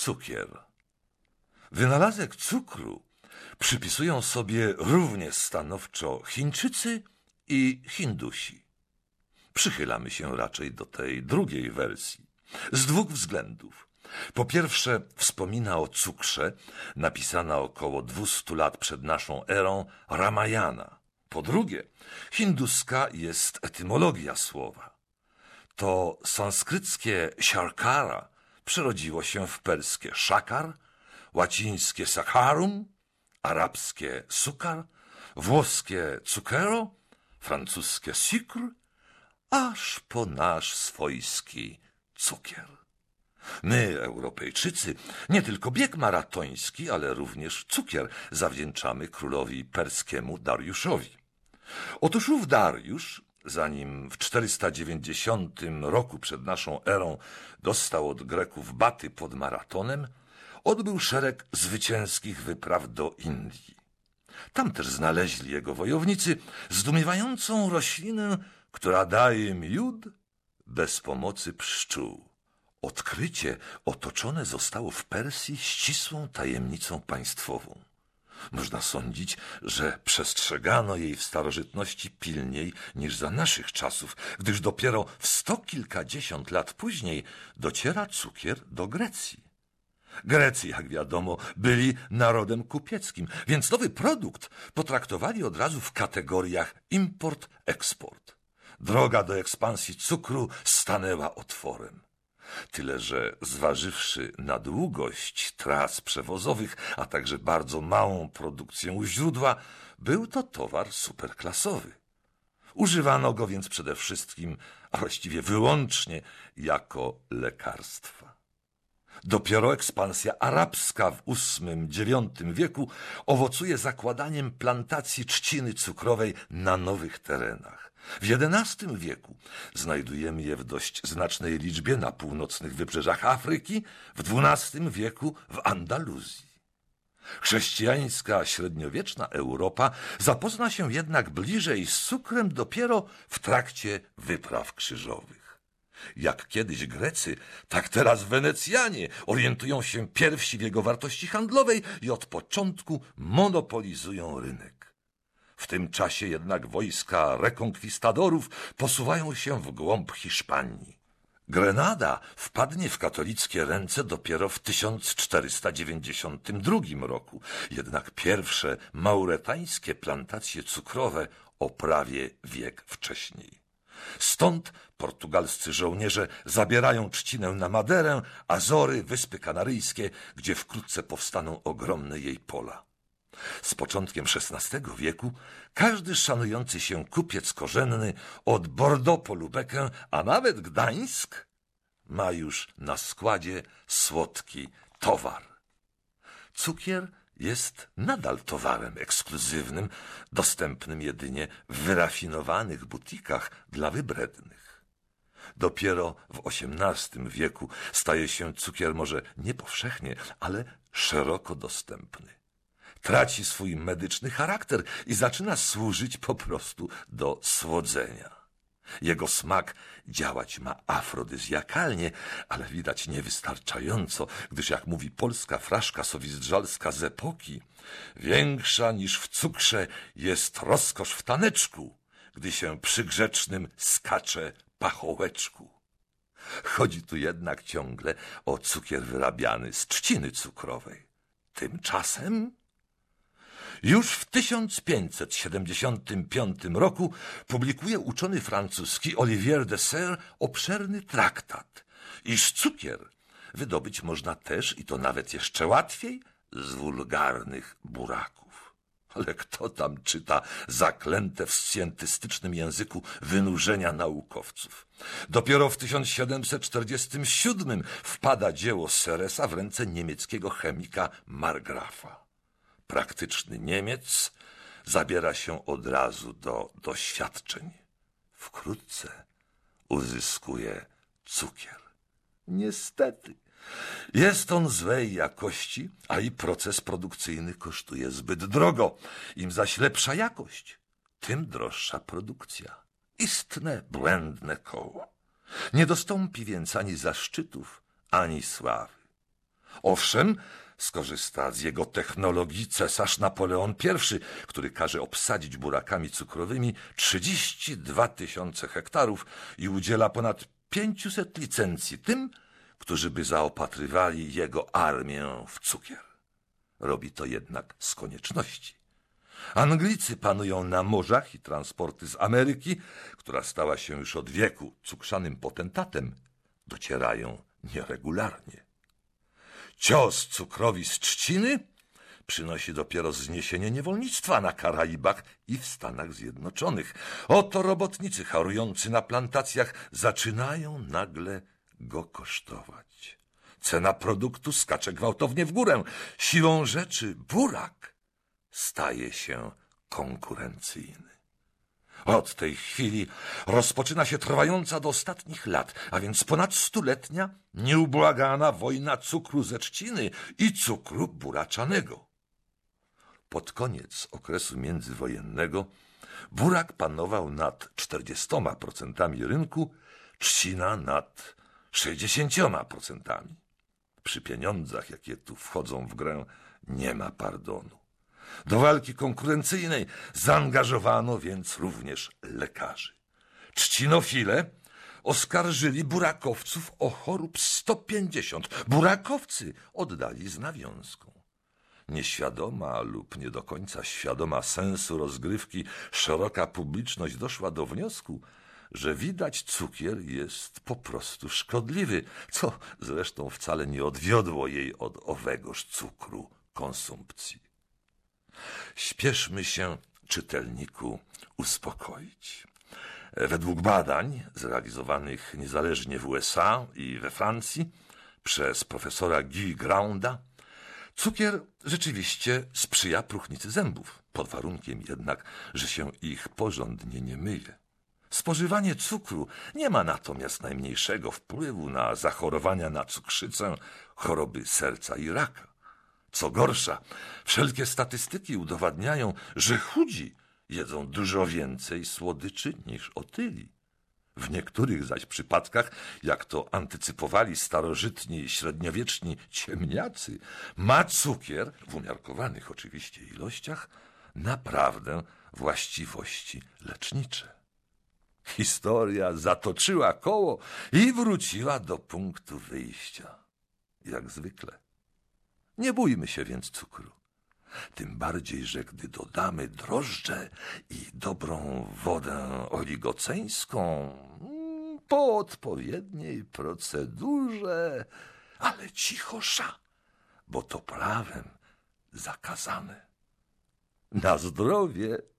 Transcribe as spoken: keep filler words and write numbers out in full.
Cukier. Wynalazek cukru przypisują sobie równie stanowczo Chińczycy i Hindusi. Przychylamy się raczej do tej drugiej wersji. Z dwóch względów. Po pierwsze, wspomina o cukrze, napisana około dwustu lat przed naszą erą Ramayana. Po drugie, hinduska jest etymologia słowa. To sanskryckie sharkara przerodziło się w perskie szakar, łacińskie sakarum, arabskie sukar, włoskie cukero, francuskie sucre, aż po nasz swojski cukier. My, Europejczycy, nie tylko bieg maratoński, ale również cukier zawdzięczamy królowi perskiemu Dariuszowi. Otóż ów Dariusz, zanim w czterysta dziewięćdziesiątym roku przed naszą erą dostał od Greków baty pod maratonem, odbył szereg zwycięskich wypraw do Indii. Tam też znaleźli jego wojownicy zdumiewającą roślinę, która daje miód bez pomocy pszczół. Odkrycie otoczone zostało w Persji ścisłą tajemnicą państwową. Można sądzić, że przestrzegano jej w starożytności pilniej niż za naszych czasów, gdyż dopiero w sto kilkadziesiąt lat później dociera cukier do Grecji. Grecy, jak wiadomo, byli narodem kupieckim, więc nowy produkt potraktowali od razu w kategoriach import-eksport. Droga do ekspansji cukru stanęła otworem. Tyle że zważywszy na długość tras przewozowych, a także bardzo małą produkcję u źródła, był to towar superklasowy. Używano go więc przede wszystkim, a właściwie wyłącznie, jako lekarstwa. Dopiero ekspansja arabska w ósmym dziewiątym wieku owocuje zakładaniem plantacji trzciny cukrowej na nowych terenach. W jedenastym wieku znajdujemy je w dość znacznej liczbie na północnych wybrzeżach Afryki, w dwunastym wieku w Andaluzji. Chrześcijańska średniowieczna Europa zapozna się jednak bliżej z cukrem dopiero w trakcie wypraw krzyżowych. Jak kiedyś Grecy, tak teraz Wenecjanie orientują się pierwsi w jego wartości handlowej i od początku monopolizują rynek. W tym czasie jednak wojska rekonkwistadorów posuwają się w głąb Hiszpanii. Grenada wpadnie w katolickie ręce dopiero w tysiąc czterysta dziewięćdziesiątym drugim roku, jednak pierwsze mauretańskie plantacje cukrowe o prawie wiek wcześniej. Stąd portugalscy żołnierze zabierają trzcinę na Maderę, Azory, Wyspy Kanaryjskie, gdzie wkrótce powstaną ogromne jej pola. Z początkiem szesnastego wieku każdy szanujący się kupiec korzenny od Bordeaux po Lubekę, a nawet Gdańsk, ma już na składzie słodki towar. Cukier jest nadal towarem ekskluzywnym, dostępnym jedynie w wyrafinowanych butikach dla wybrednych. Dopiero w osiemnastym wieku staje się cukier może nie powszechnie, ale szeroko dostępny. Traci swój medyczny charakter i zaczyna służyć po prostu do słodzenia. Jego smak działać ma afrodyzjakalnie, ale widać niewystarczająco, gdyż jak mówi polska fraszka sowizdrzalska z epoki, większa niż w cukrze jest rozkosz w taneczku, gdy się przy grzecznym skacze pachołeczku. Chodzi tu jednak ciągle o cukier wyrabiany z trzciny cukrowej. Tymczasem już w tysiąc pięćset siedemdziesiątym piątym roku publikuje uczony francuski Olivier de Serres obszerny traktat, iż cukier wydobyć można też, i to nawet jeszcze łatwiej, z wulgarnych buraków. Ale kto tam czyta zaklęte w scjentystycznym języku wynurzenia naukowców? Dopiero w tysiąc siedemset czterdziestym siódmym wpada dzieło Serresa w ręce niemieckiego chemika Margrafa. Praktyczny Niemiec zabiera się od razu do doświadczeń. Wkrótce uzyskuje cukier. Niestety, jest on złej jakości, a i proces produkcyjny kosztuje zbyt drogo. Im zaś lepsza jakość, tym droższa produkcja. Istne błędne koło. Nie dostąpi więc ani zaszczytów, ani sławy. Owszem, skorzysta z jego technologii cesarz Napoleon I, który każe obsadzić burakami cukrowymi trzydzieści dwa tysiące hektarów i udziela ponad pięćset licencji tym, którzy by zaopatrywali jego armię w cukier. Robi to jednak z konieczności. Anglicy panują na morzach i transporty z Ameryki, która stała się już od wieku cukrzanym potentatem, docierają nieregularnie. Cios cukrowi z trzciny przynosi dopiero zniesienie niewolnictwa na Karaibach i w Stanach Zjednoczonych. Oto robotnicy harujący na plantacjach zaczynają nagle go kosztować. Cena produktu skacze gwałtownie w górę. Siłą rzeczy burak staje się konkurencyjny. Od tej chwili rozpoczyna się trwająca do ostatnich lat, a więc ponad stuletnia, nieubłagana wojna cukru ze trzciny i cukru buraczanego. Pod koniec okresu międzywojennego burak panował nad czterdziestoma procentami rynku, trzcina nad sześćdziesięcioma procentami. Przy pieniądzach, jakie tu wchodzą w grę, nie ma pardonu. Do walki konkurencyjnej zaangażowano więc również lekarzy. Trzcinofile oskarżyli burakowców o chorób sto pięćdziesiąt. Burakowcy oddali z nawiązką. Nieświadoma lub nie do końca świadoma sensu rozgrywki szeroka publiczność doszła do wniosku, że widać cukier jest po prostu szkodliwy, co zresztą wcale nie odwiodło jej od owegoż cukru konsumpcji. Śpieszmy się, czytelniku, uspokoić. Według badań zrealizowanych niezależnie w U S A i we Francji przez profesora Guy Grounda, cukier rzeczywiście sprzyja próchnicy zębów, pod warunkiem jednak, że się ich porządnie nie myje. Spożywanie cukru nie ma natomiast najmniejszego wpływu na zachorowania na cukrzycę, choroby serca i raka. Co gorsza, wszelkie statystyki udowadniają, że chudzi jedzą dużo więcej słodyczy niż otyli. W niektórych zaś przypadkach, jak to antycypowali starożytni i średniowieczni ciemniacy, ma cukier, w umiarkowanych oczywiście ilościach, naprawdę właściwości lecznicze. Historia zatoczyła koło i wróciła do punktu wyjścia, jak zwykle. Nie bójmy się więc cukru, tym bardziej, że gdy dodamy drożdże i dobrą wodę oligoceńską, po odpowiedniej procedurze, ale cichosza, bo to prawem zakazane. Na zdrowie!